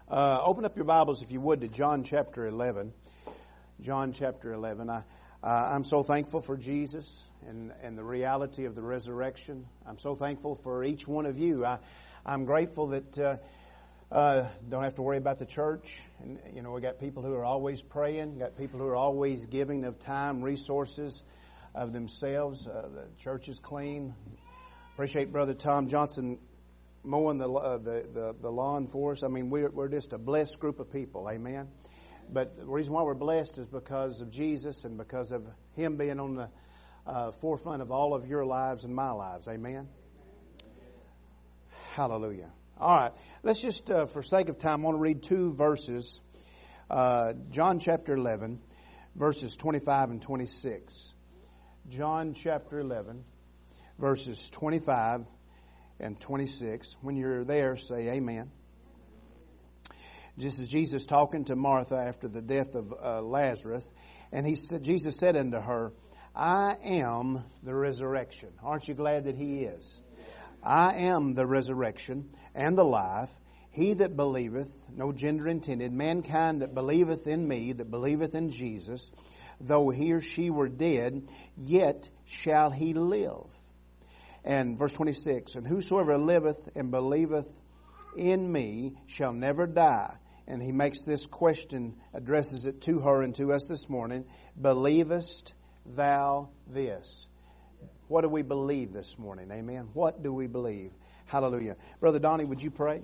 Open up your Bibles, if you would, to John chapter 11. John chapter 11. I'm so thankful for Jesus and the reality of the resurrection. I'm so thankful for each one of you. I'm grateful that don't have to worry about the church. And we got people who are always praying. Got people who are always giving of time, resources of themselves. The church is clean. Appreciate Brother Tom Johnson mowing the lawn for us. I mean, we're just a blessed group of people. Amen. But the reason why we're blessed is because of Jesus and because of Him being on the forefront of all of your lives and my lives. Amen. Hallelujah. All right. Let's just, for sake of time, I want to read two verses. John chapter 11, verses 25 and 26. John chapter 11, verses 25 and 26. When you're there, say amen. This is Jesus talking to Martha after the death of Lazarus. And Jesus said unto her, I am the resurrection. Aren't you glad that He is? I am the resurrection and the life. He that believeth, no gender intended, mankind that believeth in me, that believeth in Jesus, though he or she were dead, yet shall he live. And verse 26, and whosoever liveth and believeth in me shall never die. And he makes this question, addresses it to her and to us this morning. Believest thou this? What do we believe this morning? Amen. What do we believe? Hallelujah. Brother Donnie, would you pray?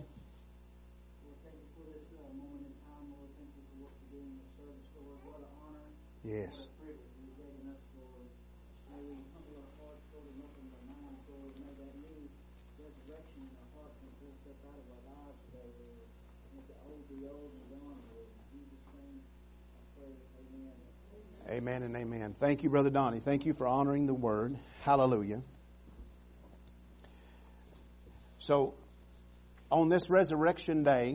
Yes. Amen and amen. Thank you, Brother Donnie. Thank you for honoring the Word. Hallelujah. So, on this Resurrection Day,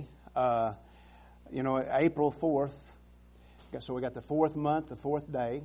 April 4th, so we got the fourth month, the fourth day,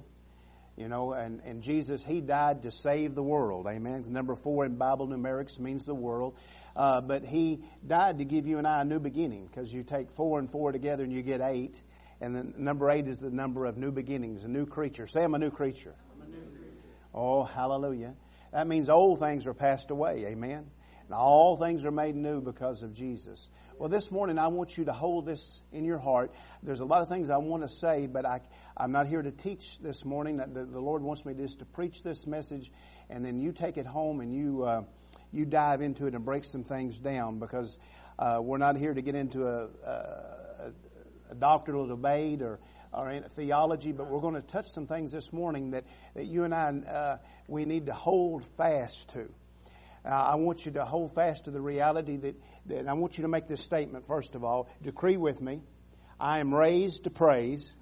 and Jesus, He died to save the world. Amen. Number 4 in Bible numerics means the world. But He died to give you and I a new beginning, because you take 4 and 4 together and you get 8. And then number 8 is the number of new beginnings, a new creature. Say, I'm a new creature. I'm a new creature. Oh, hallelujah. That means old things are passed away. Amen. And all things are made new because of Jesus. Well, this morning I want you to hold this in your heart. There's a lot of things I want to say, but I'm not here to teach this morning. The Lord wants me just to preach this message, and then you take it home and you dive into it and break some things down, because we're not here to get into a doctrinal debate or in theology, but we're going to touch some things this morning that you and I, we need to hold fast to. I want you to hold fast to the reality that I want you to make this statement, first of all. Decree with me. I am raised to praise,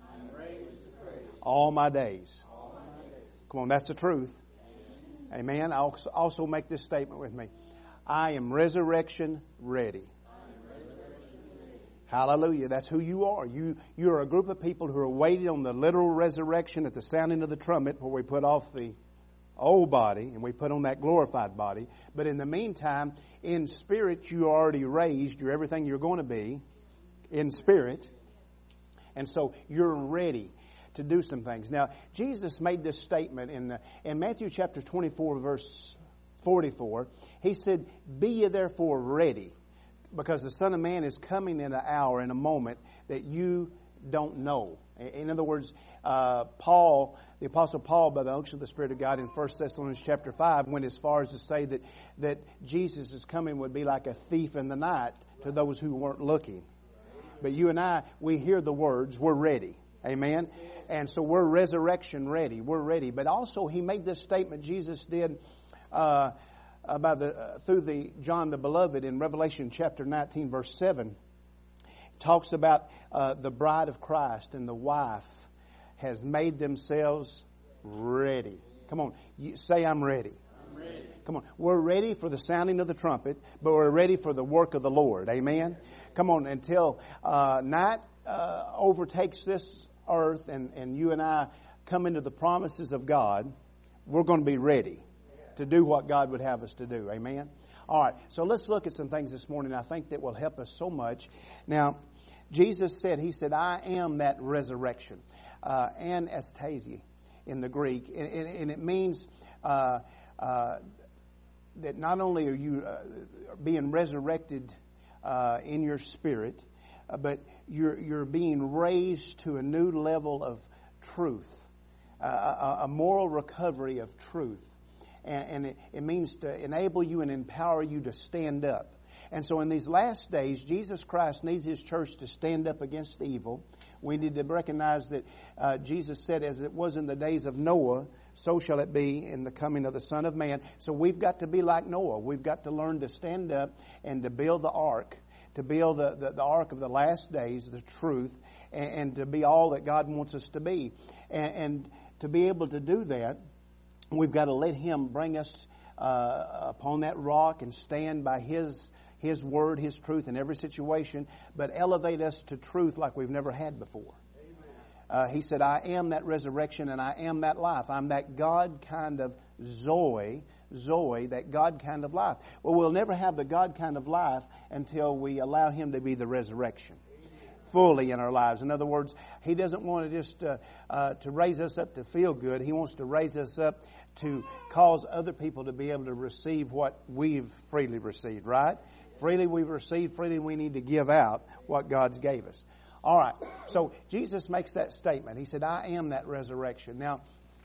all my days. Come on, that's the truth. Amen. I'll also make this statement with me. I am resurrection ready. Hallelujah. That's who you are. You're a group of people who are waiting on the literal resurrection at the sounding of the trumpet, where we put off the old body and we put on that glorified body. But in the meantime, in spirit, you are already raised. You're everything you're going to be in spirit. And so you're ready to do some things. Now, Jesus made this statement in Matthew chapter 24, verse 44. He said, be ye therefore ready, because the Son of Man is coming in an hour, in a moment that you don't know. In other words, Paul, the Apostle Paul, by the unction of the Spirit of God, in 1 Thessalonians chapter 5, went as far as to say that Jesus' coming would be like a thief in the night to those who weren't looking. But you and I, we hear the words, we're ready. Amen? And so we're resurrection ready. We're ready. But also He made this statement, Jesus did, through John the Beloved in Revelation chapter 19 verse 7. Talks about the bride of Christ and the wife has made themselves ready. Come on, say I'm ready. I'm ready. Come on, we're ready for the sounding of the trumpet, but we're ready for the work of the Lord. Amen. Come on, until night overtakes this earth and you and I come into the promises of God, we're going to be ready to do what God would have us to do. Amen. All right, so let's look at some things this morning I think that will help us so much. Now, Jesus said, He said, I am that resurrection. Anastasia in the Greek. And it means that not only are you being resurrected in your spirit, but you're being raised to a new level of truth, a moral recovery of truth. And it means to enable you and empower you to stand up. And so in these last days, Jesus Christ needs His church to stand up against evil. We need to recognize that Jesus said, as it was in the days of Noah, so shall it be in the coming of the Son of Man. So we've got to be like Noah. We've got to learn to stand up and to build the ark, to build the ark of the last days, the truth, and to be all that God wants us to be. And to be able to do that, we've got to let Him bring us upon that rock and stand by His Word, His truth in every situation, but elevate us to truth like we've never had before. He said, I am that resurrection and I am that life. I'm that God kind of Zoe, that God kind of life. Well, we'll never have the God kind of life until we allow Him to be the resurrection fully in our lives. In other words, He doesn't want to just to raise us up to feel good. He wants to raise us up to cause other people to be able to receive what we've freely received, right? Freely we've received, freely we need to give out what God's gave us. All right. So Jesus makes that statement. He said, I am that resurrection. Now,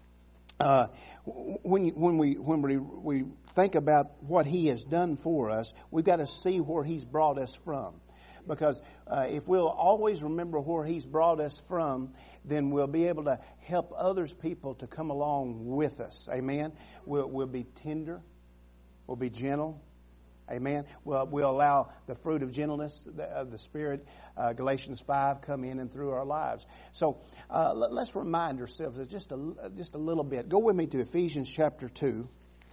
when we think about what He has done for us, we've got to see where He's brought us from. Because if we'll always remember where He's brought us from, then we'll be able to help others people to come along with us. Amen. We'll be tender. We'll be gentle. Amen. We'll allow the fruit of gentleness of the Spirit, Galatians 5, come in and through our lives. So let's remind ourselves of just a little bit. Go with me to Ephesians chapter 2,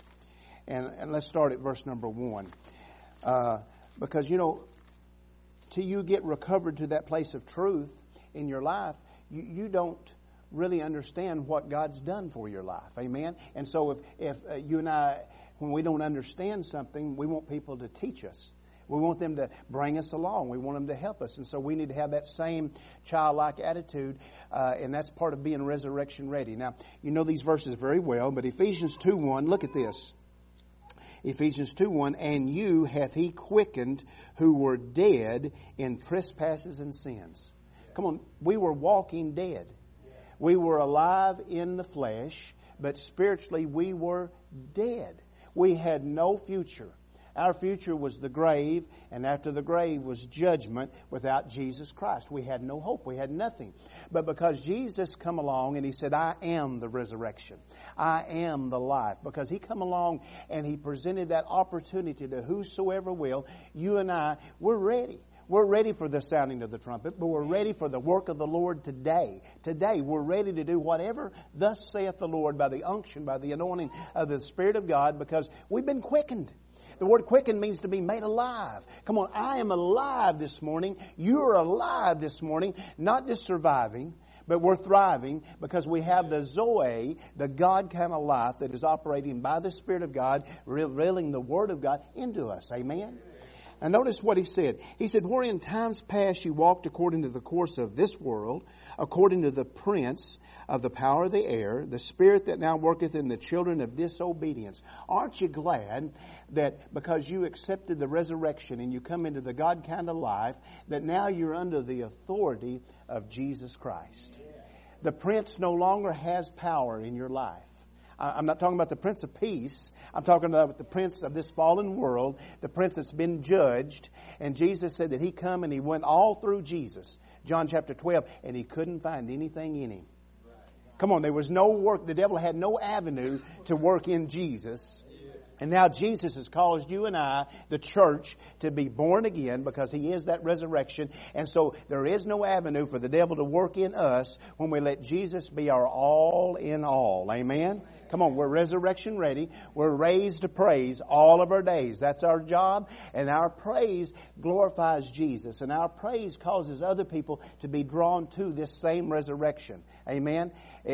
and let's start at verse number 1. Because, till you get recovered to that place of truth in your life, you don't really understand what God's done for your life. Amen. And so if you and I, when we don't understand something, we want people to teach us. We want them to bring us along. We want them to help us. And so we need to have that same childlike attitude, and that's part of being resurrection ready. Now, you know these verses very well, but Ephesians 2:1, look at this. Ephesians 2:1, and you hath He quickened who were dead in trespasses and sins. Come on, we were walking dead. We were alive in the flesh, but spiritually we were dead. We had no future. Our future was the grave, and after the grave was judgment without Jesus Christ. We had no hope. We had nothing. But because Jesus come along and He said, I am the resurrection. I am the life. Because He come along and He presented that opportunity to whosoever will, you and I, we're ready. We're ready for the sounding of the trumpet, but we're ready for the work of the Lord today. Today, we're ready to do whatever thus saith the Lord by the unction, by the anointing of the Spirit of God, because we've been quickened. The word quicken means to be made alive. Come on, I am alive this morning. You are alive this morning, not just surviving, but we're thriving because we have the Zoe, the God kind of life that is operating by the Spirit of God, revealing the Word of God into us. Amen? And notice what He said. He said, wherein times past you walked according to the course of this world, according to the prince of the power of the air, the spirit that now worketh in the children of disobedience. Aren't you glad that because you accepted the resurrection and you come into the God kind of life, that now you're under the authority of Jesus Christ? The prince no longer has power in your life. I'm not talking about the Prince of Peace. I'm talking about the prince of this fallen world, the prince that's been judged. And Jesus said that He come and He went all through Jesus, John chapter 12, and He couldn't find anything in Him. Come on, there was no work. The devil had no avenue to work in Jesus. And now Jesus has caused you and I, the church, to be born again because He is that resurrection. And so there is no avenue for the devil to work in us when we let Jesus be our all in all. Amen? Come on, we're resurrection ready. We're raised to praise all of our days. That's our job. And our praise glorifies Jesus. And our praise causes other people to be drawn to this same resurrection. Amen?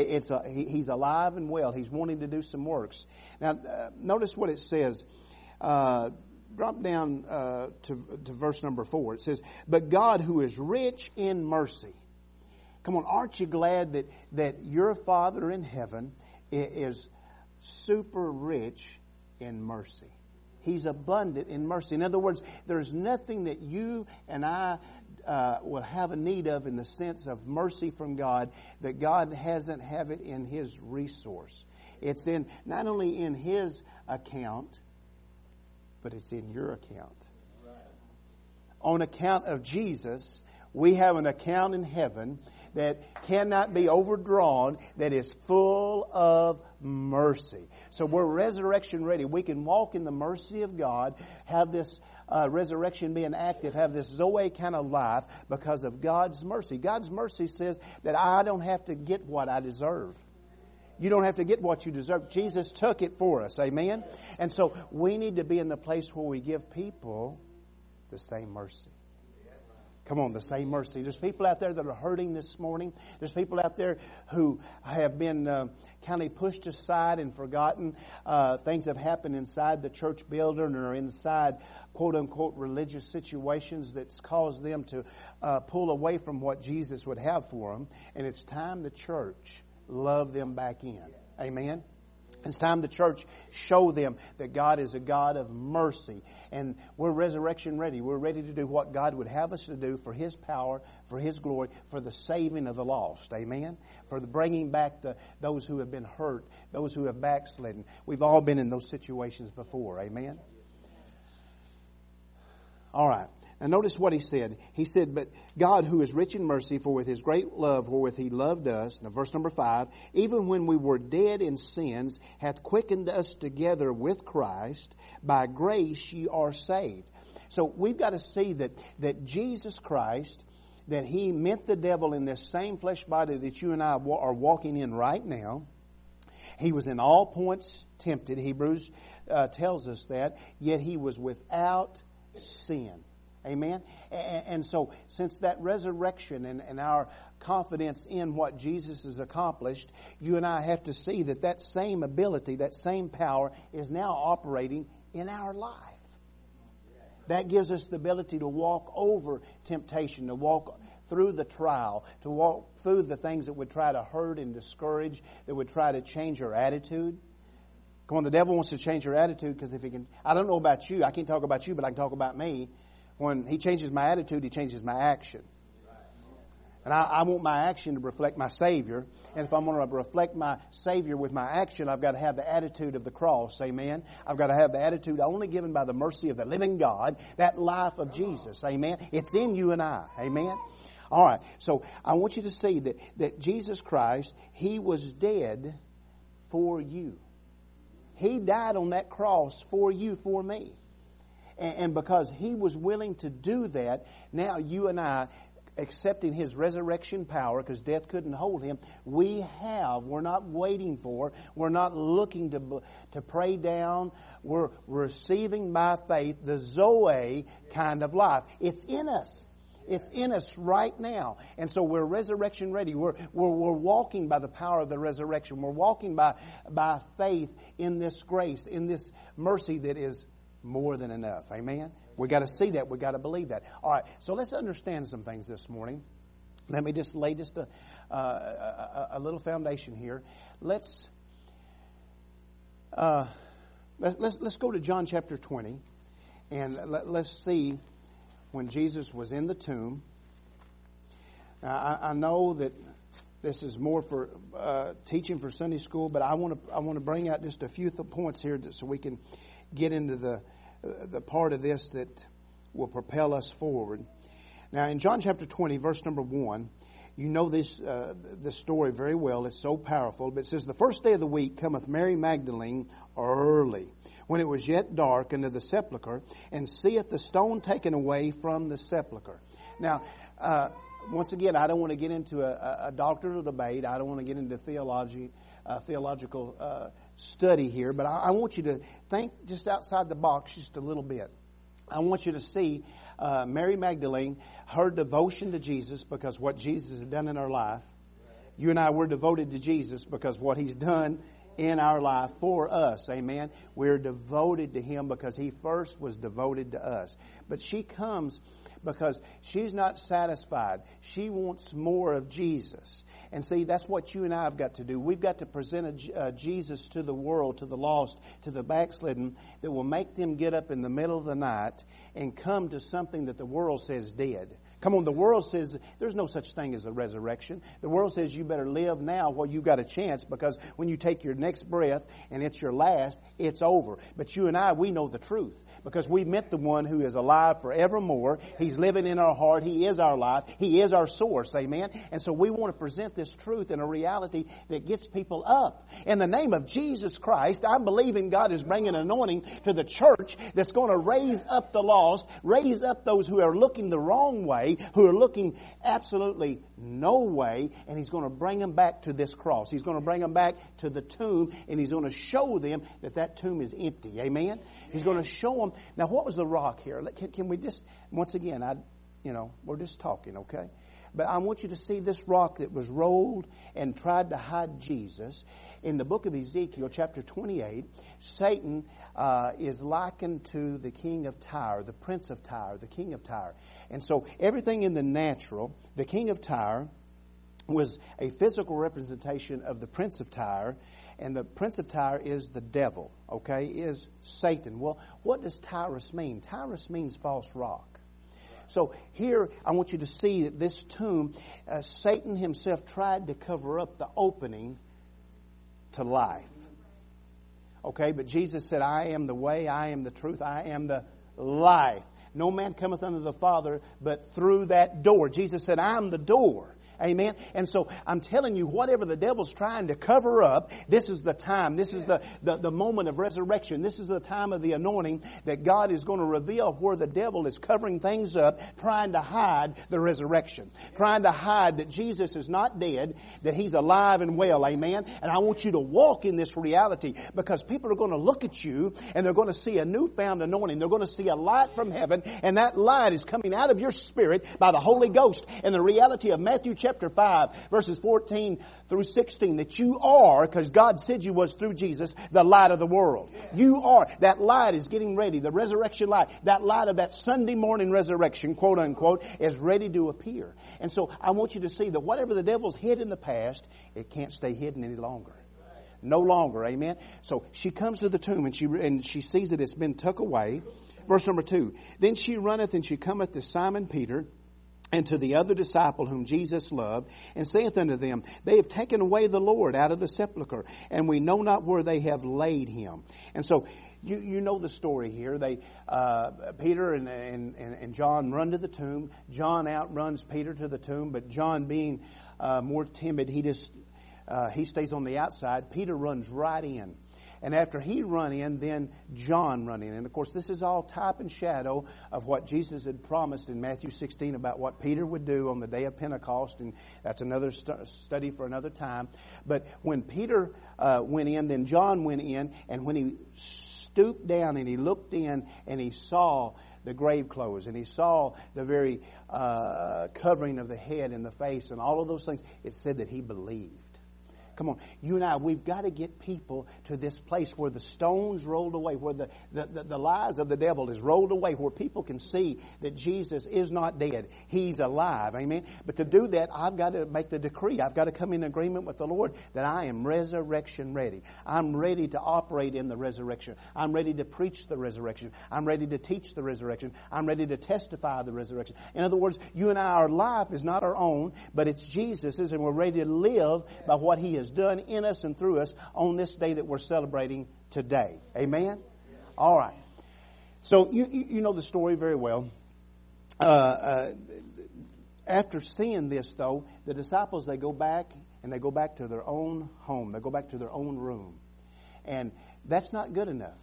He's alive and well. He's wanting to do some works. Now, notice what it says. drop down to verse number 4. It says, but God who is rich in mercy. Come on, aren't you glad that your Father in heaven is super rich in mercy? He's abundant in mercy. In other words, there's nothing that you and I will have a need of in the sense of mercy from God that God hasn't have it in His resource. It's in not only in His account, but it's in your account. On account of Jesus, we have an account in heaven that cannot be overdrawn, that is full of mercy. So we're resurrection ready. We can walk in the mercy of God, have this resurrection being active, have this Zoe kind of life because of God's mercy. God's mercy says that I don't have to get what I deserve. You don't have to get what you deserve. Jesus took it for us. Amen? And so we need to be in the place where we give people the same mercy. Come on, the same mercy. There's people out there that are hurting this morning. There's people out there who have been kind of pushed aside and forgotten. Things have happened inside the church building or inside quote-unquote religious situations that's caused them to pull away from what Jesus would have for them. And it's time the church love them back in. Amen? It's time the church show them that God is a God of mercy. And we're resurrection ready. We're ready to do what God would have us to do for His power, for His glory, for the saving of the lost. Amen? For the bringing back those who have been hurt, those who have backslidden. We've all been in those situations before. Amen? All right. Now notice what he said. He said, but God who is rich in mercy, for with His great love wherewith He loved us. Now verse number 5, even when we were dead in sins, hath quickened us together with Christ. By grace ye are saved. So we've got to see that Jesus Christ, that He met the devil in this same flesh body that you and I are walking in right now. He was in all points tempted. Hebrews tells us that. Yet He was without sin. Amen? And so, since that resurrection and our confidence in what Jesus has accomplished, you and I have to see that same ability, that same power is now operating in our life. That gives us the ability to walk over temptation, to walk through the trial, to walk through the things that would try to hurt and discourage, that would try to change our attitude. Come on, the devil wants to change your attitude because if he can, I don't know about you, I can't talk about you, but I can talk about me. When he changes my attitude, he changes my action. And I want my action to reflect my Savior. And if I'm going to reflect my Savior with my action, I've got to have the attitude of the cross. Amen. I've got to have the attitude only given by the mercy of the living God, that life of Jesus. Amen. It's in you and I. Amen. All right. So I want you to see that Jesus Christ, He was dead for you. He died on that cross for you, for me. And because He was willing to do that, now you and I, accepting His resurrection power, because death couldn't hold Him, we're not waiting for, we're not looking to pray down, we're receiving by faith the Zoe kind of life. It's in us. It's in us right now. And so we're resurrection ready. We're walking by the power of the resurrection. We're walking by faith in this grace, in this mercy that is more than enough. Amen? We got to see that. We got to believe that. All right. So let's understand some things this morning. Let me just lay just a little foundation here. Let's go to John chapter 20, and let's see when Jesus was in the tomb. Now, I know that this is more for teaching for Sunday school, but I want to bring out just a few points here so we can get into the part of this that will propel us forward. Now, in John chapter 20, verse number 1, you know this story very well. It's so powerful. But it says, the first day of the week cometh Mary Magdalene early, when it was yet dark, unto the sepulchre, and seeth the stone taken away from the sepulchre. Now, once again, I don't want to get into a doctrinal debate. I don't want to get into theological study here, but I want you to think just outside the box just a little bit. I want you to see Mary Magdalene, her devotion to Jesus because what Jesus has done in her life. You and I, we're devoted to Jesus because what He's done in our life for us. Amen. We're devoted to Him because He first was devoted to us. But she comes because she's not satisfied. She wants more of Jesus. And see, that's what you and I have got to do. We've got to present a Jesus to the world, to the lost, to the backslidden, that will make them get up in the middle of the night and come to something that the world says dead. Come on, the world says there's no such thing as a resurrection. The world says you better live now while you've got a chance, because when you take your next breath and it's your last, it's over. But you and I, we know the truth because we met the one who is alive forevermore. He's living in our heart. He is our life. He is our source. Amen. And so we want to present this truth in a reality that gets people up. In the name of Jesus Christ, I'm believing God is bringing an anointing to the church that's going to raise up the lost, raise up those who are looking the wrong way, who are looking absolutely no way, and He's going to bring them back to this cross. He's going to bring them back to the tomb, and He's going to show them that that tomb is empty. Amen? He's going to show them. Now, what was the rock here? Can we just, once again, we're just talking, okay? But I want you to see this rock that was rolled and tried to hide Jesus. In the book of Ezekiel, chapter 28, Satan is likened to the king of Tyre, the prince of Tyre, the king of Tyre. And so everything in the natural, the king of Tyre was a physical representation of the prince of Tyre. And the prince of Tyre is the devil, okay, is Satan. Well, what does Tyrus mean? Tyrus means false rock. So here I want you to see that this tomb, Satan himself tried to cover up the opening to life. Okay, but Jesus said, I am the way, I am the truth, I am the life. No man cometh unto the Father but through that door. Jesus said, I'm the door. Amen. And so I'm telling you, whatever the devil's trying to cover up, this is the time. This is the moment of resurrection. This is the time of the anointing that God is going to reveal where the devil is covering things up, trying to hide the resurrection, trying to hide that Jesus is not dead, that He's alive and well. Amen. And I want you to walk in this reality, because people are going to look at you and they're going to see a newfound anointing. They're going to see a light from heaven, and that light is coming out of your spirit by the Holy Ghost. And the reality of Matthew chapter 5, verses 14 through 16, that you are, because God said you was through Jesus, the light of the world. You are. That light is getting ready. The resurrection light, that light of that Sunday morning resurrection, quote unquote, is ready to appear. And so I want you to see that whatever the devil's hid in the past, it can't stay hidden any longer. No longer. Amen. So she comes to the tomb and she sees that it's been tucked away. Verse number 2. Then she runneth and she cometh to Simon Peter and to the other disciple whom Jesus loved, and saith unto them, They have taken away the Lord out of the sepulchre, and we know not where they have laid Him. And so you know the story here. They Peter and John run to the tomb. John outruns Peter to the tomb, but John, being more timid, he stays on the outside. Peter runs right in. And after he run in, then John run in. And of course, this is all type and shadow of what Jesus had promised in Matthew 16 about what Peter would do on the day of Pentecost. And that's another study for another time. But when Peter went in, then John went in. And when he stooped down and he looked in and he saw the grave clothes and he saw the very covering of the head and the face and all of those things, it said that he believed. Come on, you and I, we've got to get people to this place where the stones rolled away, where the lies of the devil is rolled away, where people can see that Jesus is not dead. He's alive. Amen. But to do that, I've got to make the decree. I've got to come in agreement with the Lord that I am resurrection ready. I'm ready to operate in the resurrection. I'm ready to preach the resurrection. I'm ready to teach the resurrection. I'm ready to testify the resurrection. In other words, you and I, our life is not our own, but it's Jesus's, and we're ready to live by what He has done in us and through us on this day that we're celebrating today. Amen? All right. So you know the story very well. After seeing this, though, the disciples, they go back to their own home. They go back to their own room. And that's not good enough.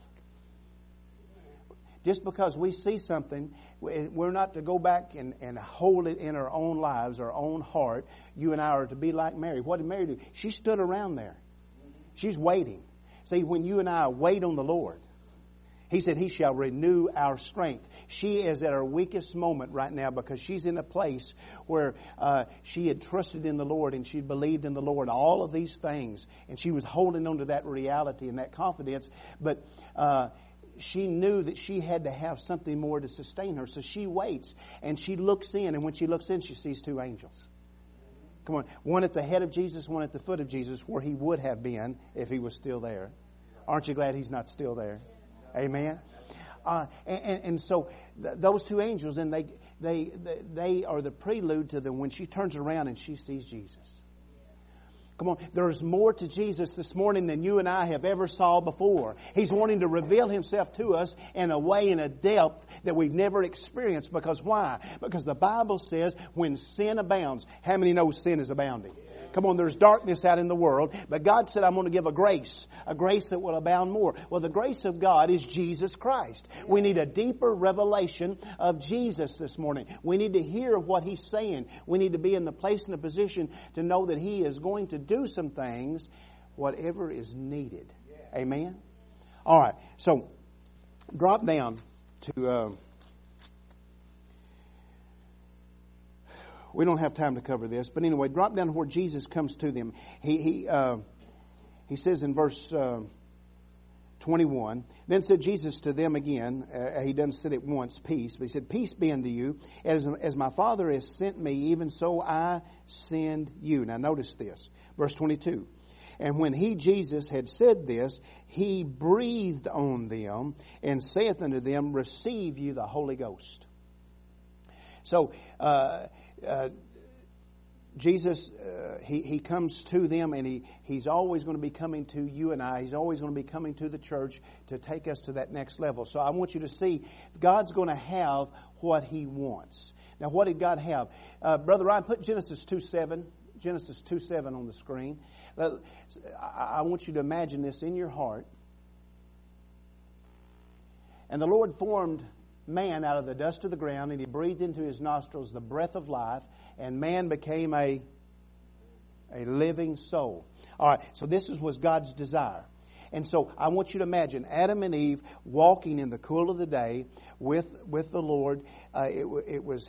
Just because we see something, we're not to go back and hold it in our own lives, our own heart. You and I are to be like Mary. What did Mary do? She stood around there. She's waiting. See, when you and I wait on the Lord, He said He shall renew our strength. She is at her weakest moment right now because she's in a place where she had trusted in the Lord and she believed in the Lord, all of these things. And she was holding on to that reality and that confidence. But she knew that she had to have something more to sustain her. So she waits and she looks in. And when she looks in, she sees two angels. Come on. One at the head of Jesus, one at the foot of Jesus, where He would have been if He was still there. Aren't you glad He's not still there? Amen. And so those two angels, and they are the prelude to when she turns around and she sees Jesus. Come on, there's more to Jesus this morning than you and I have ever saw before. He's wanting to reveal Himself to us in a way, in a depth that we've never experienced. Because why? Because the Bible says when sin abounds, how many know sin is abounding? Come on, there's darkness out in the world, but God said, I'm going to give a grace that will abound more. Well, the grace of God is Jesus Christ. We need a deeper revelation of Jesus this morning. We need to hear what He's saying. We need to be in the place and the position to know that He is going to do some things, whatever is needed. Amen? All right, so drop down to... we don't have time to cover this, but anyway, drop down to where Jesus comes to them. He says in verse 21, then said Jesus to them again, He doesn't say it once, peace, but He said, peace be unto you, as my Father has sent me, even so I send you. Now notice this, verse 22. And when He, Jesus, had said this, He breathed on them and saith unto them, receive you the Holy Ghost. So, Jesus, He comes to them, and He's always going to be coming to you and I. He's always going to be coming to the church to take us to that next level. So I want you to see God's going to have what He wants. Now, what did God have? Brother Ryan, put Genesis 2:7 on the screen. I want you to imagine this in your heart. And the Lord formed man out of the dust of the ground, and He breathed into his nostrils the breath of life, and man became a living soul. All right, so this was God's desire. And so I want you to imagine Adam and Eve walking in the cool of the day with the Lord. It was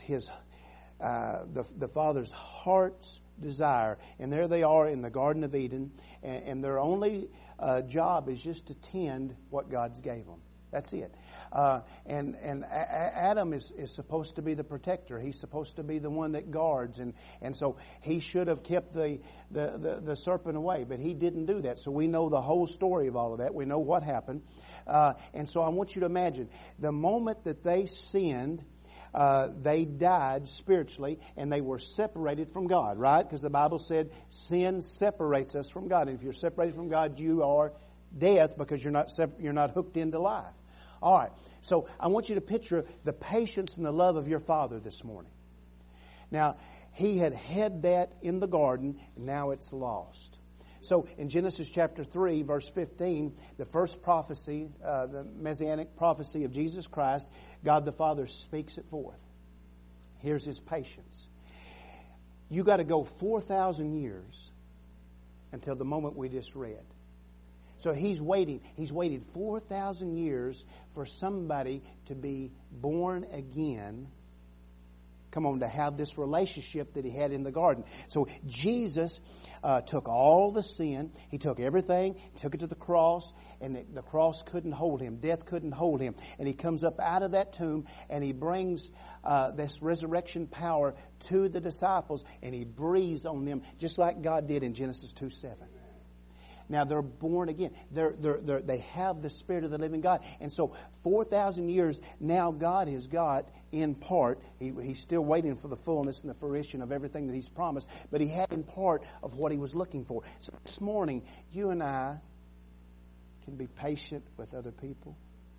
the Father's heart's desire. And there they are in the Garden of Eden, and their only job is just to tend what God's gave them. That's it. And Adam is supposed to be the protector. He's supposed to be the one that guards, and so he should have kept the serpent away, but he didn't do that. So we know the whole story of all of that. We know what happened, and so I want you to imagine the moment that they sinned. They died spiritually, and they were separated from God, right? Because the Bible said sin separates us from God. And if you're separated from God, you are death, because you're not hooked into life. All right. So I want you to picture the patience and the love of your Father this morning. Now, He had that in the garden, and now it's lost. So in Genesis chapter 3, verse 15, the first prophecy, the Messianic prophecy of Jesus Christ, God the Father speaks it forth. Here's His patience. You got to go 4,000 years until the moment we just read. So He's waiting. He's waited 4,000 years for somebody to be born again. Come on, to have this relationship that He had in the garden. So Jesus took all the sin. He took everything, took it to the cross, and the cross couldn't hold Him. Death couldn't hold Him. And He comes up out of that tomb, and He brings this resurrection power to the disciples, and He breathes on them just like God did in Genesis 2:7. Now they're born again. They have the Spirit of the living God. And so 4,000 years, now God has got in part, He's still waiting for the fullness and the fruition of everything that He's promised, but He had in part of what He was looking for. So this morning, you and I can be patient with other people.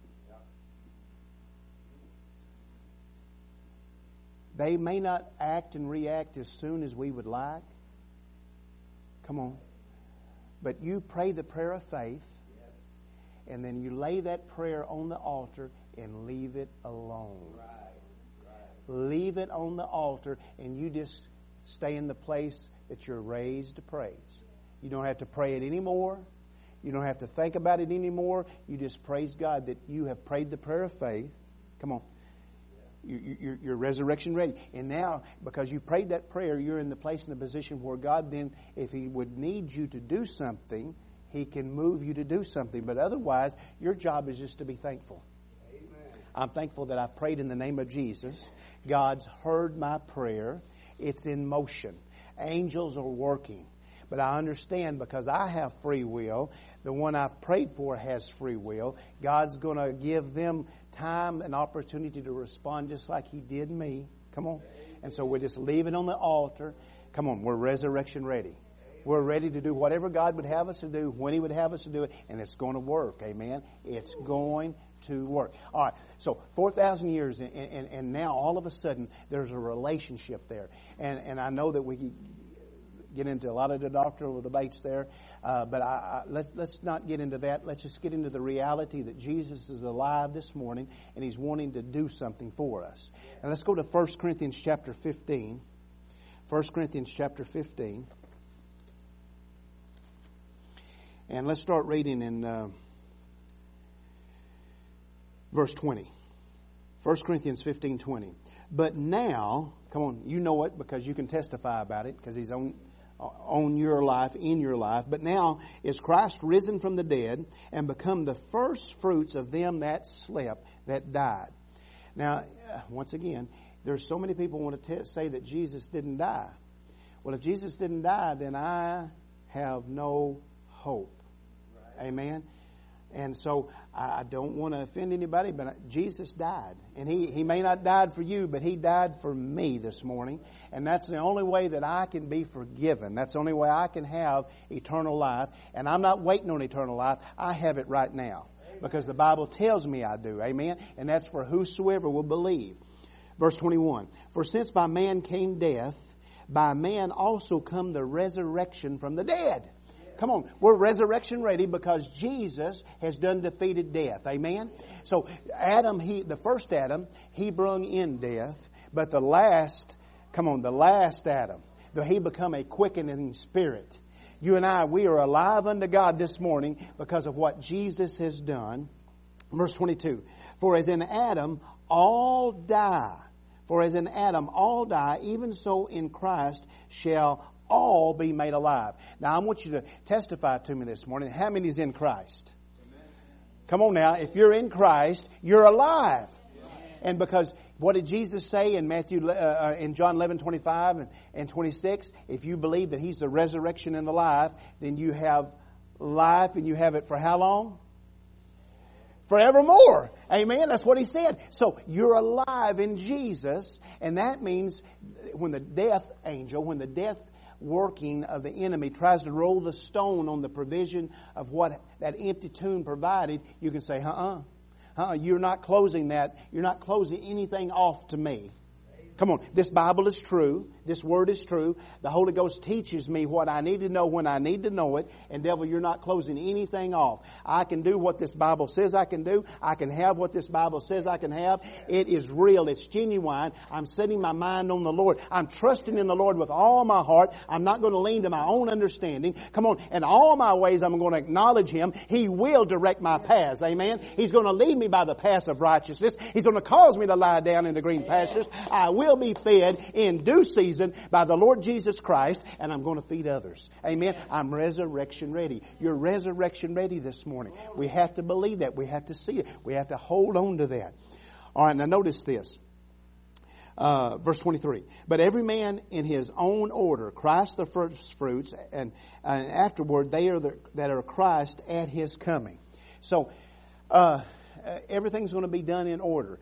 They may not act and react as soon as we would like. Come on. But you pray the prayer of faith, and then you lay that prayer on the altar and leave it alone. Leave it on the altar, and you just stay in the place that you're raised to praise. You don't have to pray it anymore. You don't have to think about it anymore. You just praise God that you have prayed the prayer of faith. Come on. You're resurrection ready. And now, because you prayed that prayer, you're in the place and the position where God then, if He would need you to do something, He can move you to do something. But otherwise, your job is just to be thankful. Amen. I'm thankful that I've prayed in the name of Jesus. God's heard my prayer. It's in motion. Angels are working. But I understand because I have free will, the one I've prayed for has free will. God's going to give them time and opportunity to respond just like He did me. Come on. And so we're just leaving on the altar. Come on, we're resurrection ready. We're ready to do whatever God would have us to do, when He would have us to do it, and it's going to work. Amen. It's going to work. All right. So 4,000 years, and now all of a sudden there's a relationship there. And I know that we could get into a lot of the doctrinal debates there, but let's not get into that. Let's just get into the reality that Jesus is alive this morning, and He's wanting to do something for us. And let's go to 1 Corinthians chapter 15. 1 Corinthians chapter 15. And let's start reading in verse 20. 1 Corinthians 15:20. But now, come on, you know it because you can testify about it because He's on your life, in your life. But now is Christ risen from the dead and become the first fruits of them that slept, that died. Now, once again, there's so many people want to say that Jesus didn't die. Well, if Jesus didn't die, then I have no hope. Right. Amen. And so I don't want to offend anybody, but Jesus died. And He may not died for you, but He died for me this morning. And that's the only way that I can be forgiven. That's the only way I can have eternal life. And I'm not waiting on eternal life. I have it right now. Because the Bible tells me I do. Amen. And that's for whosoever will believe. Verse 21. For since by man came death, by man also come the resurrection from the dead. Come on, we're resurrection ready because Jesus has done defeated death. Amen? So Adam, the first Adam, he brung in death. But the last Adam, he become a quickening spirit. You and I, we are alive unto God this morning because of what Jesus has done. Verse 22. For as in Adam all die, even so in Christ shall all be made alive. Now, I want you to testify to me this morning. How many is in Christ? Amen. Come on now. If you're in Christ, you're alive. Amen. And because what did Jesus say in in John 11:25 and 26? If you believe that He's the resurrection and the life, then you have life, and you have it for how long? Forevermore. Amen. That's what He said. So you're alive in Jesus, and that means when the death working of the enemy tries to roll the stone on the provision of what that empty tomb provided, you can say, you're not closing that. You're not closing anything off to me. Come on, this Bible is true. This Word is true. The Holy Ghost teaches me what I need to know when I need to know it. And devil, you're not closing anything off. I can do what this Bible says I can do. I can have what this Bible says I can have. It is real. It's genuine. I'm setting my mind on the Lord. I'm trusting in the Lord with all my heart. I'm not going to lean to my own understanding. Come on, in all my ways I'm going to acknowledge Him. He will direct my paths. Amen. He's going to lead me by the paths of righteousness. He's going to cause me to lie down in the green pastures. I will be fed in due season by the Lord Jesus Christ, and I'm going to feed others. Amen. I'm resurrection ready. You're resurrection ready this morning. We have to believe that. We have to see it. We have to hold on to that. All right, now notice this. Verse 23. But every man in his own order, Christ the first fruits, and afterward they are that are Christ at His coming. So, everything's going to be done in order.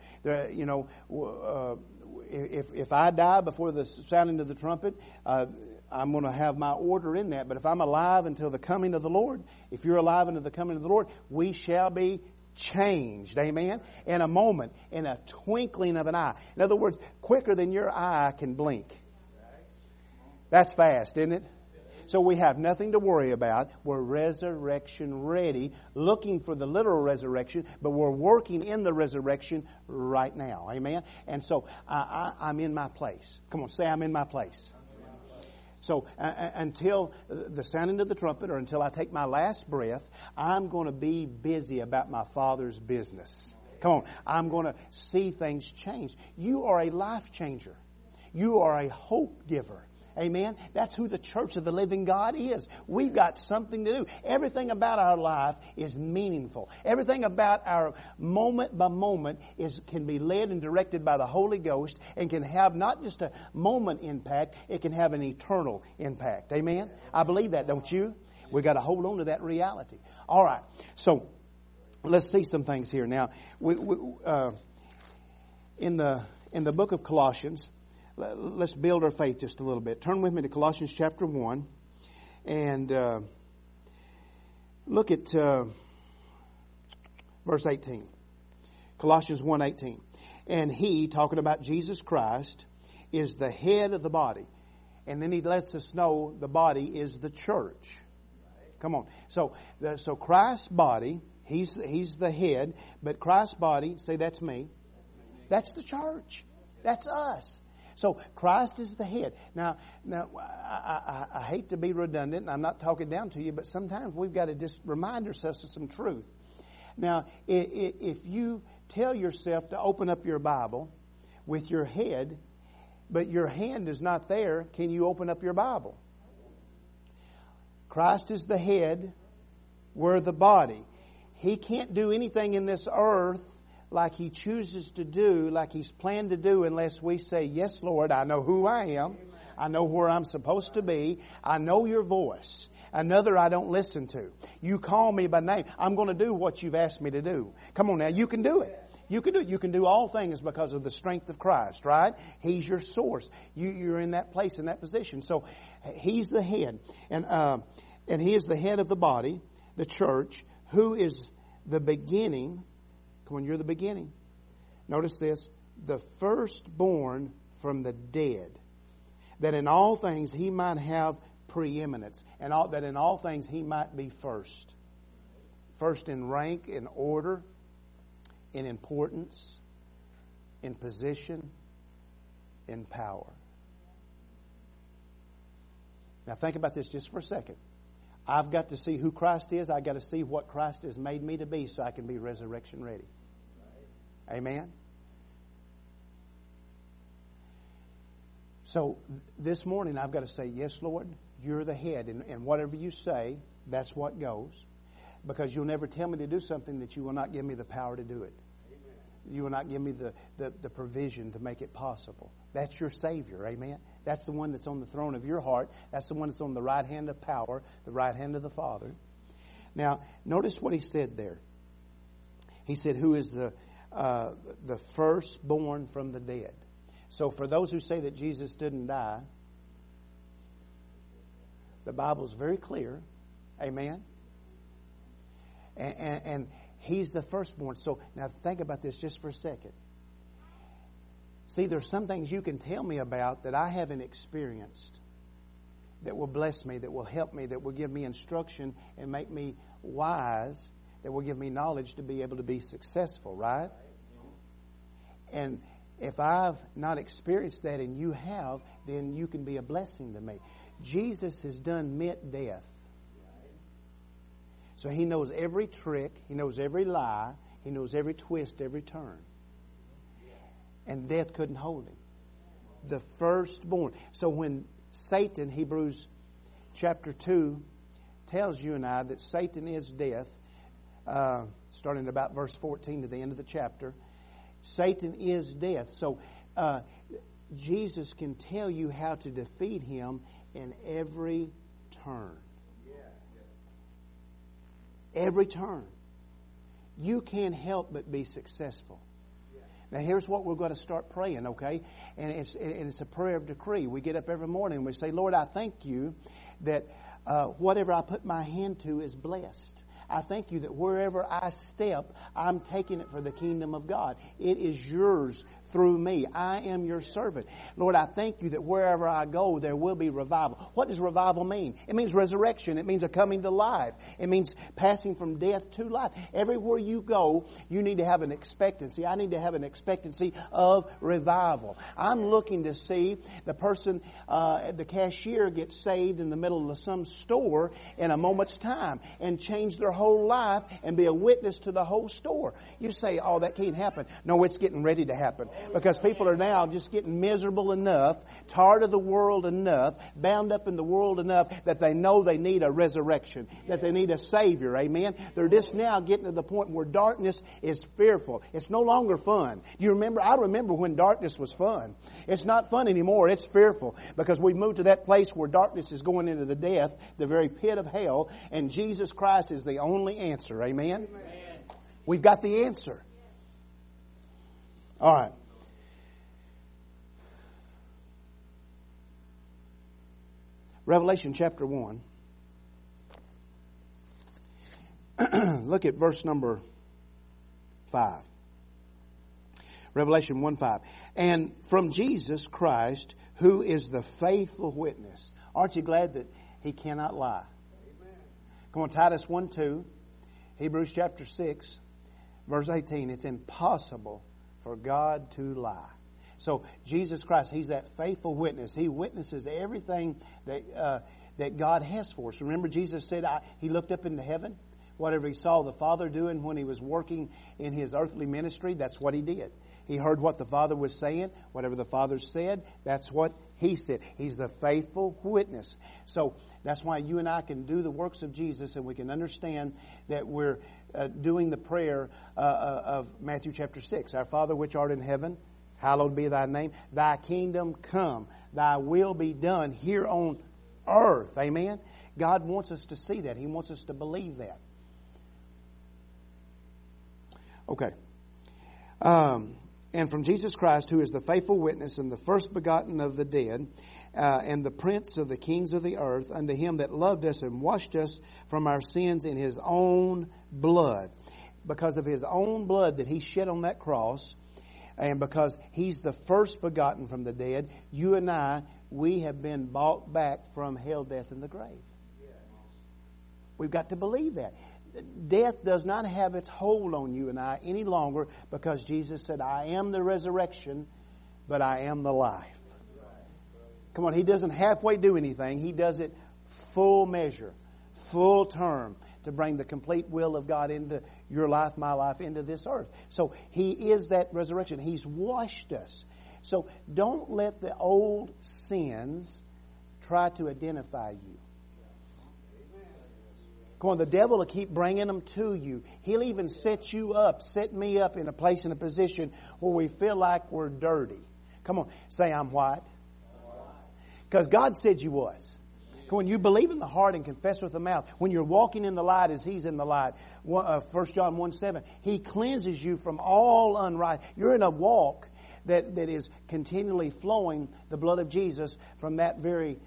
If I die before the sounding of the trumpet, I'm going to have my order in that. But if I'm alive until the coming of the Lord, if you're alive until the coming of the Lord, we shall be changed. Amen. In a moment, in a twinkling of an eye. In other words, quicker than your eye can blink. That's fast, isn't it? So we have nothing to worry about. We're resurrection ready, looking for the literal resurrection, but we're working in the resurrection right now. Amen? And so I'm in my place. Come on, say I'm in my place. So until the sounding of the trumpet, or until I take my last breath, I'm going to be busy about my Father's business. Come on. I'm going to see things change. You are a life changer. You are a hope giver. Amen. That's who the church of the living God is. We've got something to do. Everything about our life is meaningful. Everything about our moment by moment can be led and directed by the Holy Ghost, and can have not just a moment impact, it can have an eternal impact. Amen. I believe that, don't you? We've got to hold on to that reality. All right. So let's see some things here. Now, in the book of Colossians, let's build our faith just a little bit. Turn with me to Colossians chapter 1 and look at verse 18. Colossians 1:18. And He, talking about Jesus Christ, is the head of the body. And then He lets us know the body is the church. Come on. So Christ's body, He's the head, but Christ's body, say that's me. That's the church. That's us. So Christ is the head. Now, I hate to be redundant, and I'm not talking down to you, but sometimes we've got to just remind ourselves of some truth. Now, if you tell yourself to open up your Bible with your head, but your hand is not there, can you open up your Bible? Christ is the head, we're the body. He can't do anything in this earth like He chooses to do, like He's planned to do, unless we say, yes, Lord, I know who I am. I know where I'm supposed to be. I know your voice. Another I don't listen to. You call me by name. I'm going to do what you've asked me to do. Come on now, you can do it. You can do it. You can do all things because of the strength of Christ, right? He's your source. You're in that place, in that position. So He's the head. And He is the head of the body, the church, who is the beginning. Come on, you're the beginning. Notice this. The firstborn from the dead, that in all things He might have preeminence, and that in all things He might be first. First in rank, in order, in importance, in position, in power. Now think about this just for a second. I've got to see who Christ is. I've got to see what Christ has made me to be so I can be resurrection ready. Amen? So this morning I've got to say, yes, Lord, you're the head. And whatever you say, that's what goes. Because you'll never tell me to do something that you will not give me the power to do it. You will not give me the provision to make it possible. That's your Savior, amen? That's the one that's on the throne of your heart. That's the one that's on the right hand of power, the right hand of the Father. Now, notice what He said there. He said, who is the firstborn from the dead. So for those who say that Jesus didn't die, the Bible's very clear, amen? And He's the firstborn. So now think about this just for a second. See, there's some things you can tell me about that I haven't experienced that will bless me, that will help me, that will give me instruction and make me wise, that will give me knowledge to be able to be successful, right? And if I've not experienced that and you have, then you can be a blessing to me. Jesus has done met death. So He knows every trick. He knows every lie. He knows every twist, every turn. And death couldn't hold Him. The firstborn. So when Satan, Hebrews chapter 2, tells you and I that Satan is death, starting at about verse 14 to the end of the chapter, Satan is death. So Jesus can tell you how to defeat him in every turn. Every turn. You can't help but be successful. Now here's what we're going to start praying, okay? And it's a prayer of decree. We get up every morning and we say, Lord, I thank you that whatever I put my hand to is blessed. I thank you that wherever I step, I'm taking it for the kingdom of God. It is yours through me. I am your servant. Lord, I thank you that wherever I go, there will be revival. What does revival mean? It means resurrection. It means a coming to life. It means passing from death to life. Everywhere you go, you need to have an expectancy. I need to have an expectancy of revival. I'm looking to see the person, the cashier gets saved in the middle of some store in a moment's time and change their whole life and be a witness to the whole store. You say, oh, that can't happen. No, it's getting ready to happen. Because people are now just getting miserable enough, tired of the world enough, bound up in the world enough that they know they need a resurrection, that they need a Savior. Amen. They're just now getting to the point where darkness is fearful. It's no longer fun. You remember? I remember when darkness was fun. It's not fun anymore. It's fearful because we've moved to that place where darkness is going into the death, the very pit of hell, and Jesus Christ is the only answer. Amen. We've got the answer. All right. Revelation chapter 1. Look at verse number 5. Revelation 1:5. And from Jesus Christ, who is the faithful witness. Aren't you glad that He cannot lie? Amen. Come on, Titus 1:2. Hebrews chapter 6, verse 18. It's impossible for God to lie. So Jesus Christ, He's that faithful witness. He witnesses everything that God has for us. Remember, Jesus said He looked up into heaven. Whatever He saw the Father doing when He was working in His earthly ministry, that's what He did. He heard what the Father was saying. Whatever the Father said, that's what He said. He's the faithful witness. So that's why you and I can do the works of Jesus, and we can understand that we're doing the prayer of Matthew chapter 6. Our Father which art in heaven, hallowed be Thy name. Thy kingdom come. Thy will be done here on earth. Amen? God wants us to see that. He wants us to believe that. Okay. And from Jesus Christ, who is the faithful witness and the first begotten of the dead, and the prince of the kings of the earth, unto Him that loved us and washed us from our sins in His own blood. Because of His own blood that He shed on that cross, and because He's the first begotten from the dead, you and I, we have been bought back from hell, death, and the grave. We've got to believe that. Death does not have its hold on you and I any longer, because Jesus said, I am the resurrection, but I am the life. Come on, He doesn't halfway do anything. He does it full measure, full term, to bring the complete will of God into your life, my life, into this earth. So He is that resurrection. He's washed us. So don't let the old sins try to identify you. Come on, the devil will keep bringing them to you. He'll even set you up, set me up in a place, in a position where we feel like we're dirty. Come on, say I'm white. Because God said you was. When you believe in the heart and confess with the mouth, when you're walking in the light as He's in the light, 1 John 1:7, He cleanses you from all unrighteousness. You're in a walk that is continually flowing the blood of Jesus from that very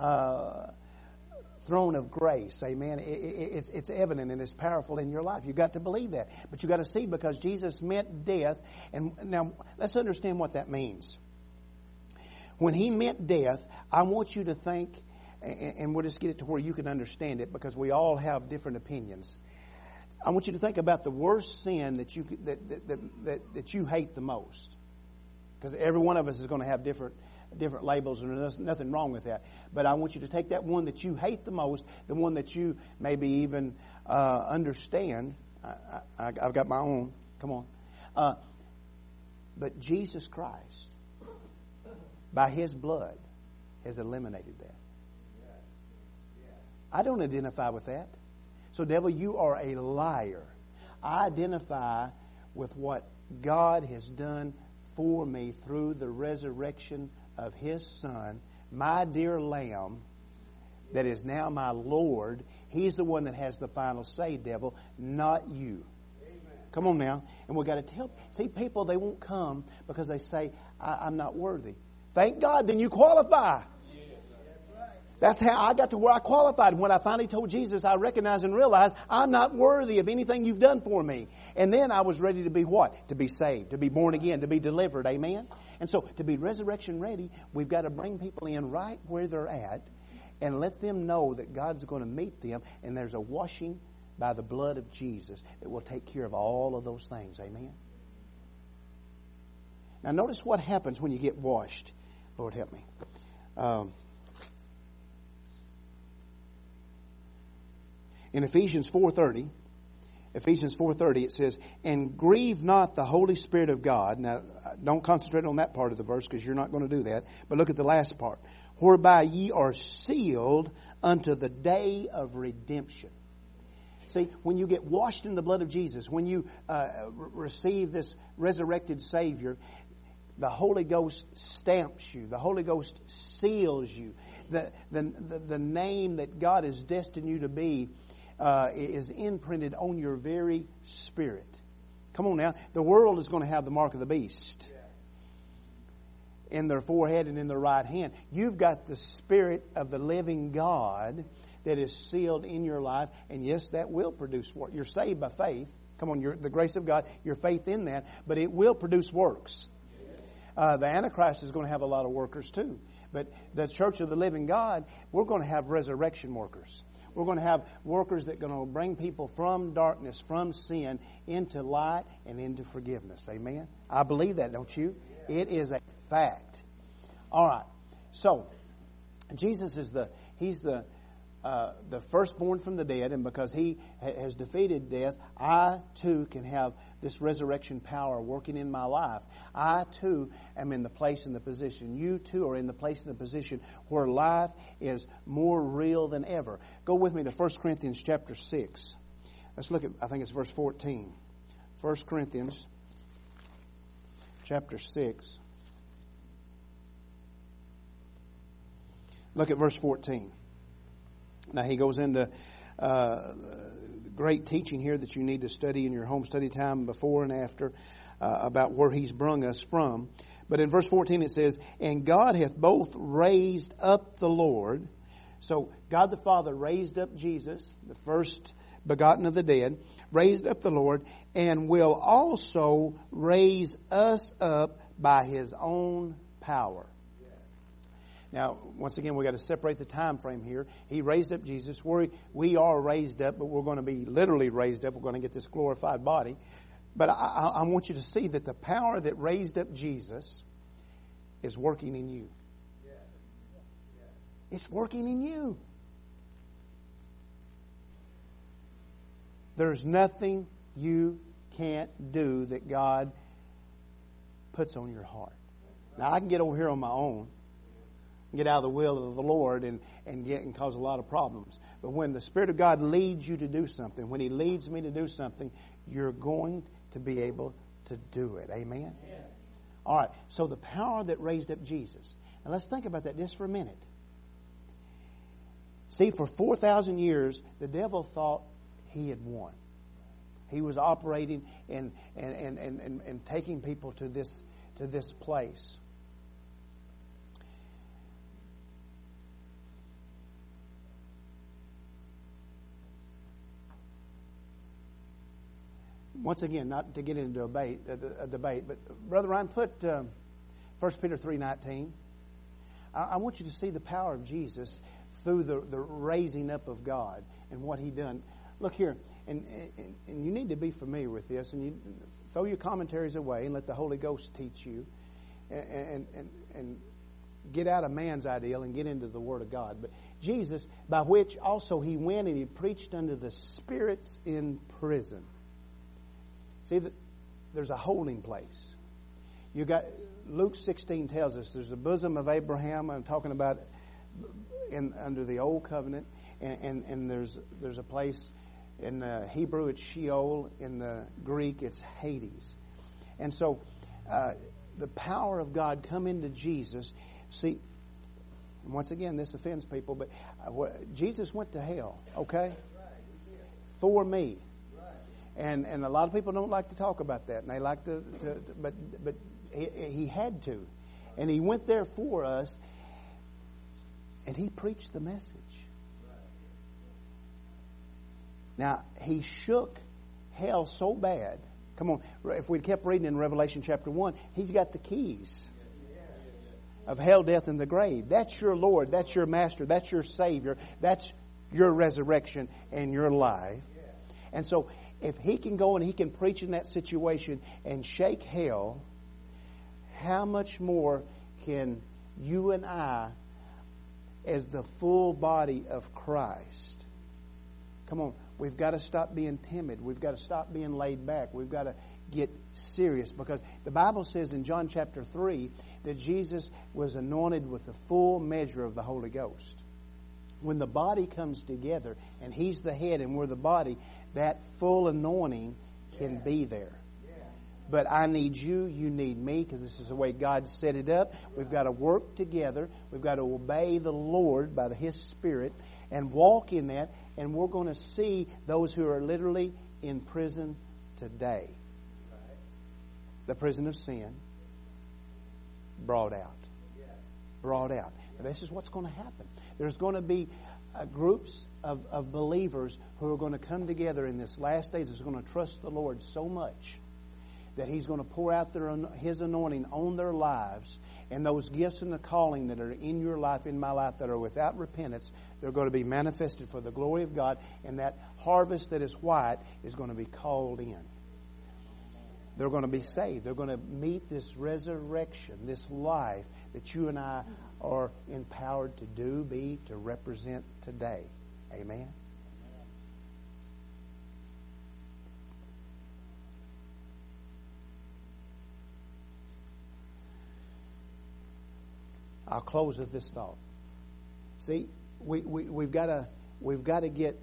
throne of grace. Amen. It's evident and it's powerful in your life. You've got to believe that. But you've got to see, because Jesus meant death. And now let's understand what that means. When He meant death, I want you to think, and we'll just get it to where you can understand it, because we all have different opinions. I want you to think about the worst sin that you hate the most. Because every one of us is going to have different labels, and there's nothing wrong with that. But I want you to take that one that you hate the most, the one that you maybe even understand. I've got my own. Come on. But Jesus Christ, by His blood, has eliminated that. I don't identify with that. So, devil, you are a liar. I identify with what God has done for me through the resurrection of His Son, my dear Lamb, that is now my Lord. He's the one that has the final say, devil, not you. Amen. Come on now. And we've got to tell. See, people, they won't come because they say, I'm not worthy. Thank God, then you qualify. That's how I got to where I qualified. When I finally told Jesus, I recognized and realized I'm not worthy of anything you've done for me. And then I was ready to be what? To be saved, to be born again, to be delivered. Amen? And so to be resurrection ready, we've got to bring people in right where they're at and let them know that God's going to meet them, and there's a washing by the blood of Jesus that will take care of all of those things. Amen? Now notice what happens when you get washed. Lord help me. In Ephesians 4:30, it says, "And grieve not the Holy Spirit of God." Now, don't concentrate on that part of the verse because you're not going to do that. But look at the last part. "Whereby ye are sealed unto the day of redemption." See, when you get washed in the blood of Jesus, when you receive this resurrected Savior, the Holy Ghost stamps you. The Holy Ghost seals you. The name that God has destined you to be is imprinted on your very spirit. Come on now. The world is going to have the mark of the beast in their forehead and in their right hand. You've got the Spirit of the living God that is sealed in your life. And yes, that will produce work. You're saved by faith. Come on, the grace of God, your faith in that. But it will produce works. The Antichrist is going to have a lot of workers too. But the Church of the Living God, we're going to have resurrection workers. We're going to have workers that are going to bring people from darkness, from sin, into light and into forgiveness. Amen? I believe that, don't you? It is a fact. All right. So, Jesus is He's the firstborn from the dead, and because He has defeated death, I too can have this resurrection power working in my life. I too am in the place and the position. You too are in the place and the position where life is more real than ever. Go with me to 1 Corinthians chapter 6. Let's look at, I think it's verse 14. 1 Corinthians chapter 6. Look at verse 14. Now he goes into great teaching here that you need to study in your home study time before and after about where He's brung us from. But in verse 14 it says, "And God hath both raised up the Lord." So God the Father raised up Jesus, the first begotten of the dead, raised up the Lord, and will also raise us up by His own power. Now, once again, we've got to separate the time frame here. He raised up Jesus. We are raised up, but we're going to be literally raised up. We're going to get this glorified body. But I want you to see that the power that raised up Jesus is working in you. It's working in you. There's nothing you can't do that God puts on your heart. Now, I can get over here on my own, get out of the will of the Lord and cause a lot of problems. But when the Spirit of God leads you to do something, when He leads me to do something, you're going to be able to do it. Amen? Yeah. All right. So the power that raised up Jesus. Now let's think about that just for a minute. See, for 4,000 years, the devil thought he had won. He was operating and taking people to this place. Once again, not to get into a debate, but Brother Ryan, put 1 Peter 3:19. I want you to see the power of Jesus through the raising up of God and what He done. Look here, and you need to be familiar with this, and you throw your commentaries away and let the Holy Ghost teach you, and get out of man's ideal and get into the Word of God. But Jesus, by which also He went and He preached unto the spirits in prison. See, there's a holding place. You got Luke 16 tells us there's the bosom of Abraham. I'm talking about under the old covenant, and there's a place in the Hebrew it's Sheol, in the Greek it's Hades, and so the power of God come into Jesus. See, once again, this offends people, but Jesus went to hell, okay, for me. And a lot of people don't like to talk about that, and they like but he had to, and He went there for us. And He preached the message. Now, He shook hell so bad. Come on, if we kept reading in Revelation chapter 1, He's got the keys of hell, death, and the grave. That's your Lord. That's your Master. That's your Savior. That's your resurrection and your life. And so, if He can go and He can preach in that situation and shake hell, how much more can you and I, as the full body of Christ? Come on, we've got to stop being timid. We've got to stop being laid back. We've got to get serious, because the Bible says in John chapter 3 that Jesus was anointed with the full measure of the Holy Ghost. When the body comes together and He's the head and we're the body, that full anointing can be there. But I need you, you need me, because this is the way God set it up. We've got to work together. We've got to obey the Lord by His Spirit and walk in that. And we're going to see those who are literally in prison today. The prison of sin brought out. Brought out. Now, this is what's going to happen. There's going to be groups of believers who are going to come together in this last days. That's going to trust the Lord so much that He's going to pour out His anointing on their lives. And those gifts and the calling that are in your life, in my life, that are without repentance, they're going to be manifested for the glory of God. And that harvest that is white is going to be called in. They're going to be saved. They're going to meet this resurrection, this life that you and I are empowered to do, be, to represent today. Amen? I'll close with this thought. See, we've got to get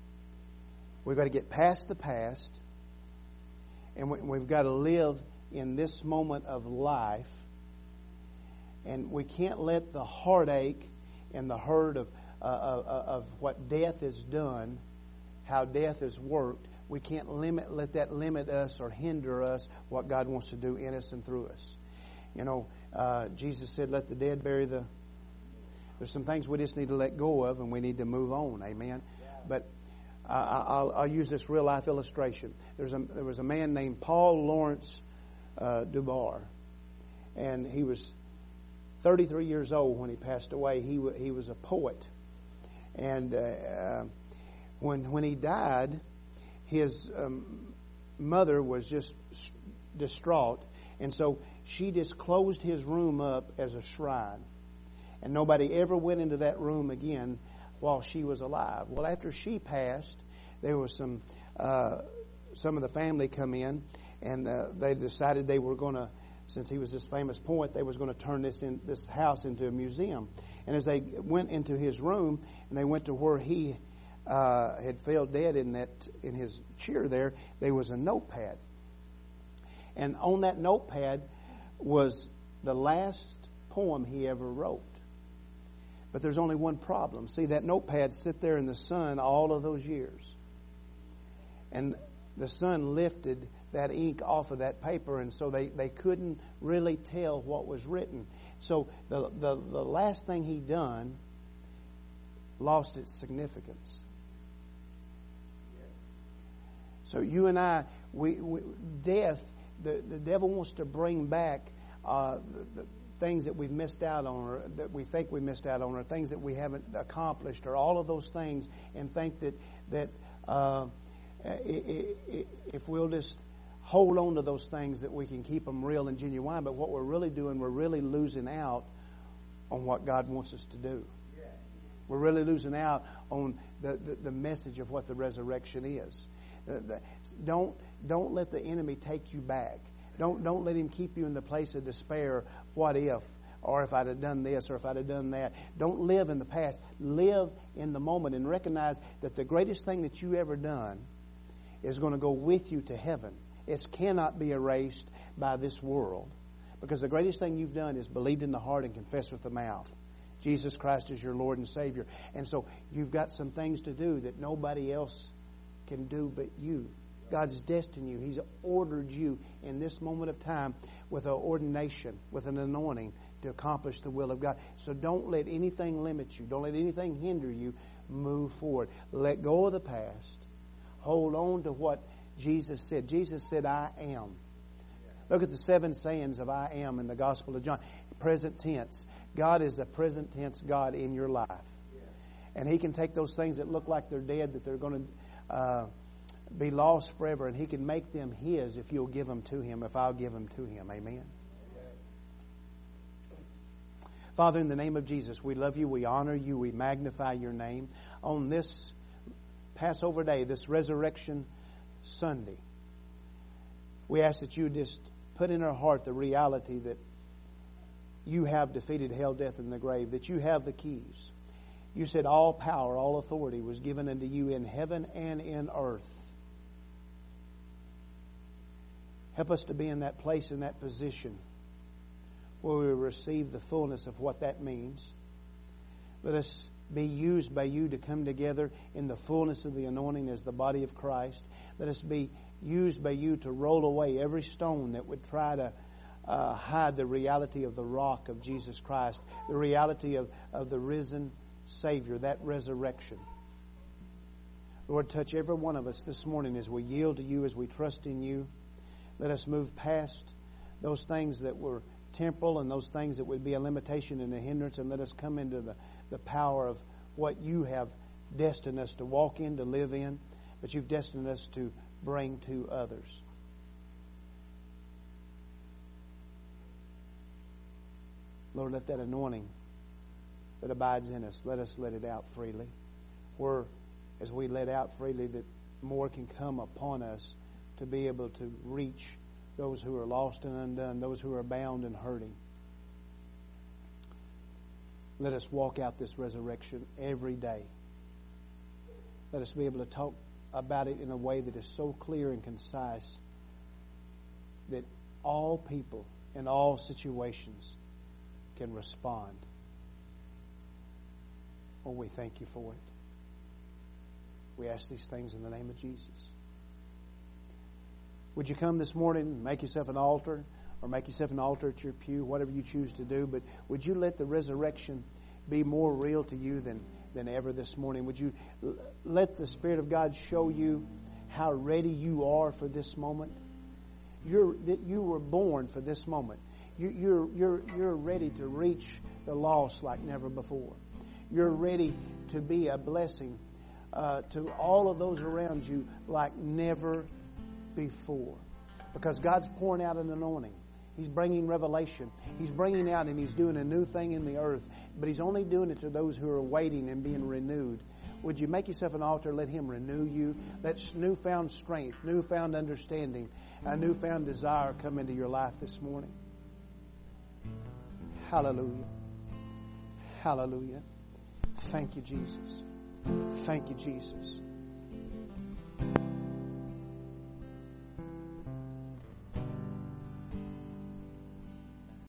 past the past, and we've got to live in this moment of life. And we can't let the heartache and the hurt of what death has done, how death has worked. We can't let that limit us or hinder us what God wants to do in us and through us. You know, Jesus said, let the dead bury the... There's some things we just need to let go of, and we need to move on. Amen? But I'll use this real life illustration. There was a man named Paul Laurence Dunbar, and he was 33 years old when he passed away. He was a poet. And when he died, his mother was just distraught. And so she just closed his room up as a shrine. And nobody ever went into that room again while she was alive. Well, after she passed, there was some of the family come in, and they decided they were going to, since he was this famous poet, they was going to turn this house into a museum. And as they went into his room, and they went to where he had fell dead in his chair there was a notepad. And on that notepad was the last poem he ever wrote. But there's only one problem. See, that notepad sit there in the sun all of those years. And the sun lifted that ink off of that paper, and so they couldn't really tell what was written. So the last thing he done lost its significance. So you and I, death, the devil wants to bring back the things that we've missed out on, or that we think we missed out on, or things that we haven't accomplished, or all of those things, and think that if we'll just hold on to those things, that we can keep them real and genuine. But what we're really doing, we're really losing out on what God wants us to do. We're really losing out on the message of what the resurrection is. Don't let the enemy take you back. Don't let him keep you in the place of despair. What if? Or if I'd have done this, or if I'd have done that. Don't live in the past. Live in the moment and recognize that the greatest thing that you ever done is going to go with you to heaven. It cannot be erased by this world, because the greatest thing you've done is believed in the heart and confessed with the mouth. Jesus Christ is your Lord and Savior. And so you've got some things to do that nobody else can do but you. God's destined you. He's ordered you in this moment of time with an ordination, with an anointing, to accomplish the will of God. So don't let anything limit you. Don't let anything hinder you. Move forward. Let go of the past. Hold on to what Jesus said. Jesus said, I am. Look at the 7 sayings of I am in the Gospel of John. Present tense. God is a present tense God in your life. And He can take those things that look like they're dead, that they're going to be lost forever, and He can make them His if you'll give them to Him, if I'll give them to Him. Amen. Father, in the name of Jesus, we love You, we honor You, we magnify Your name. On this Passover day, this Resurrection Sunday, we ask that You just put in our heart the reality that You have defeated hell, death, and the grave, that You have the keys. You said all power, all authority was given unto You in heaven and in earth. Help us to be in that place, in that position, where we receive the fullness of what that means. Let us be used by You to come together in the fullness of the anointing as the body of Christ. Let us be used by You to roll away every stone that would try to hide the reality of the rock of Jesus Christ, the reality of the risen Savior, that resurrection. Lord, touch every one of us this morning as we yield to You, as we trust in You. Let us move past those things that were temporal and those things that would be a limitation and a hindrance, and let us come into the power of what You have destined us to walk in, to live in, but You've destined us to bring to others. Lord, let that anointing that abides in us, let us let it out freely. Where, as we let out freely, that more can come upon us to be able to reach those who are lost and undone, those who are bound and hurting. Let us walk out this resurrection every day. Let us be able to talk about it in a way that is so clear and concise that all people in all situations can respond. Oh, we thank You for it. We ask these things in the name of Jesus. Would you come this morning and make yourself an altar, or make yourself an altar at your pew, whatever you choose to do, but would you let the resurrection be more real to you than ever this morning? Would you let the Spirit of God show you how ready you are for this moment? You were born for this moment. You're ready to reach the lost like never before. You're ready to be a blessing to all of those around you like never before. Because God's pouring out an anointing. He's bringing revelation. He's bringing out and He's doing a new thing in the earth. But He's only doing it to those who are waiting and being renewed. Would you make yourself an altar? Let Him renew you. Let newfound strength, newfound understanding, a newfound desire come into your life this morning. Hallelujah. Hallelujah. Thank You, Jesus. Thank You, Jesus.